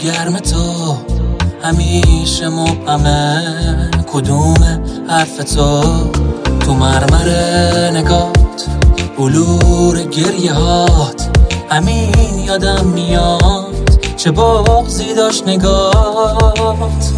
گرم تو همیشه مبهمه، کدوم حرف تو مرمر نگات، بلور گریه هات، همین یادم میاد چه بغضی داشت نگات.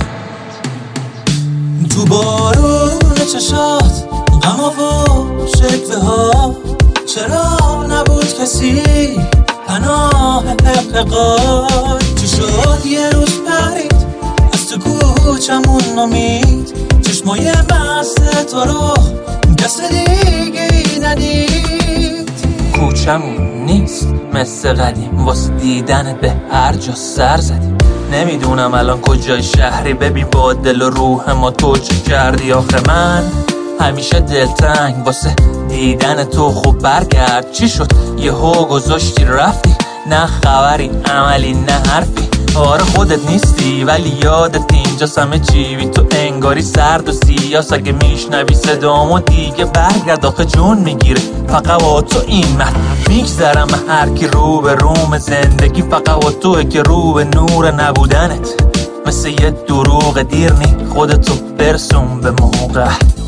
تو بارون چشات غما و شکوه ها، چرا نبود کسی پناه حقیقات؟ چی شد یه روز پرید از تو کوچمون امید، چشمای مست تو رو کس دیگه ندید. کوچمون نیست مثل قدیم، واسه دیدنت به هر جا سر زدیم. نمیدونم الان کجای شهری، ببین با دل و روح ما تو چه کردی. آخه من همیشه دلتنگ واسه دیدن تو، خوب برگرد چی شد یهو گذاشتی رفتی؟ نه خبری عملی نه حرفی، آره خودت نیستی ولی یادت اینجاست همه چی بی تو انگاری سرد و سیاس. اگه میشنوی صدامو دیگه برگرد، آخه جون میگیره فقط با تو این من میگذرم. هر کی رو به روم زندگی فقط با توه که رو به نور نبودنت، مثل یه دروغ دیر نی خودتو برسون به موقع.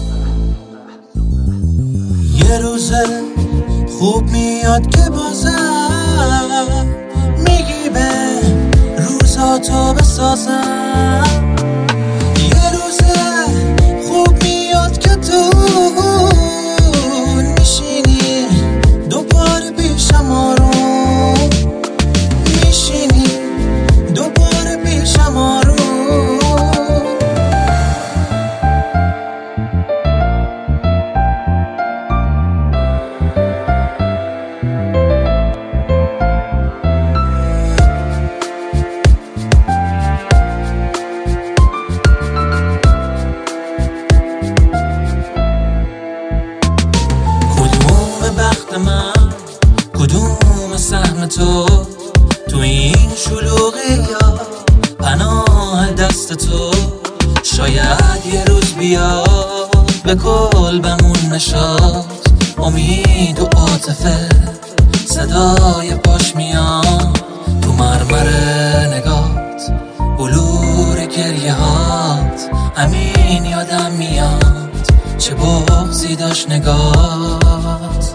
یه روزه خوب میاد که بازم میگی به روزاتو بسازم. یه روزه خوب میاد که تو میشینی دوباره پیشم، آروم میشینی دوباره پیشم آروم. من کدوم سهم تو این شلوغی یا پناه دست تو؟ شاید یه روز بیاد به قلبمون نشاد، امید و عاطفه صدای پاش میاد. تو مرمر نگات، بلور گریه هات، همین یادم میاد چه بغضی داشت نگات.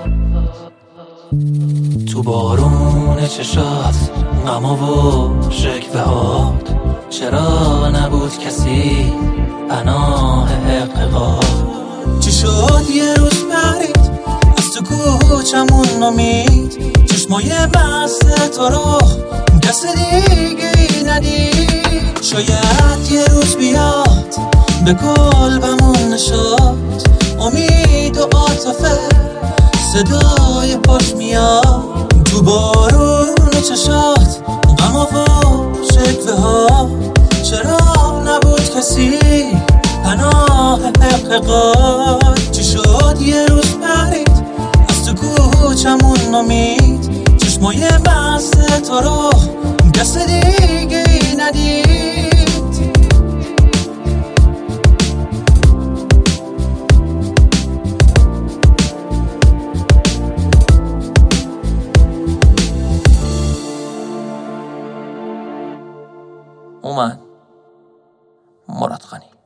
تو بارون چشات غما و شکوه هات، چرا نبود کسی پناه حقیقات؟ چی شد یه روز پرید از تو کوچمون امید، چشمای مست تو رو کس دیگه ندید. شاید یه روز بیاد به قلبمون نشاد، امید و عاطفه صدای پاش میاد. تو بارون چشات غما و شکوه ها، چرا نبود کسی پناه حقیقات؟ چی شد یه روز پرید از تو کوچمون امید، چشمای مست تو رو کس دیگه ندید. اومد مراد غنی.